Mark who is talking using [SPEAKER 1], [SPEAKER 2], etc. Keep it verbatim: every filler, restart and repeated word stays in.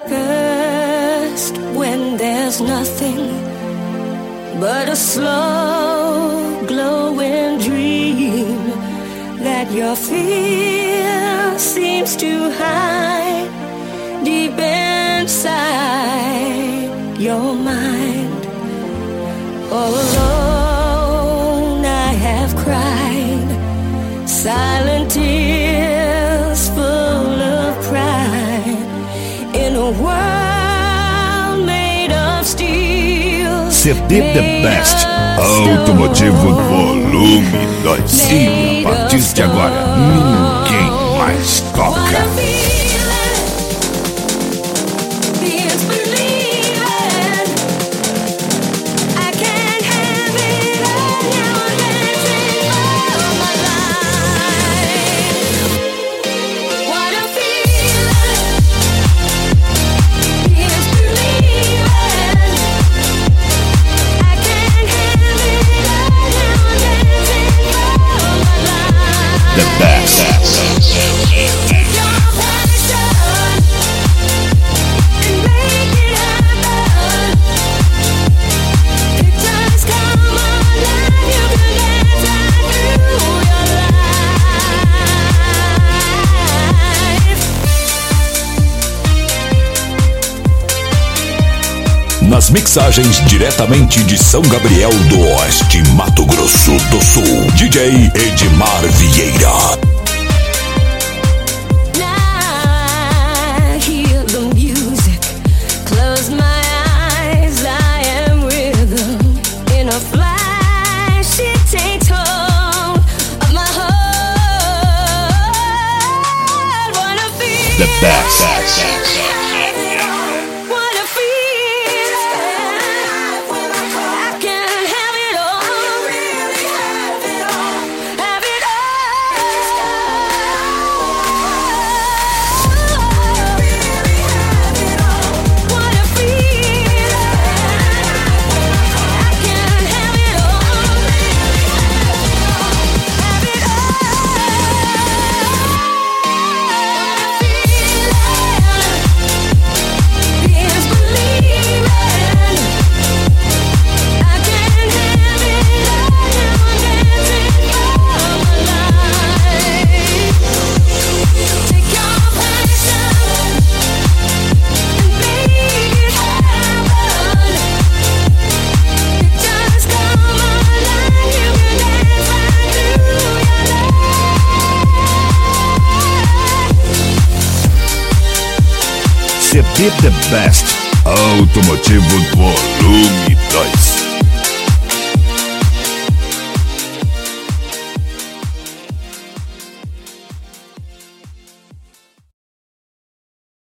[SPEAKER 1] best when there's nothing but a slow glowing dream that your fear seems to hide deep inside your mind. All alone I have cried silent tears full of pride in a world made of steel.
[SPEAKER 2] C D The Best Automotivo Volume dois. E a partir de agora ninguém mais toca. The best. Nas mixagens diretamente de São Gabriel do Oeste, Mato Grosso do Sul, D J Edmar Vieira. The best. C D The Best Automotivo Volume dois.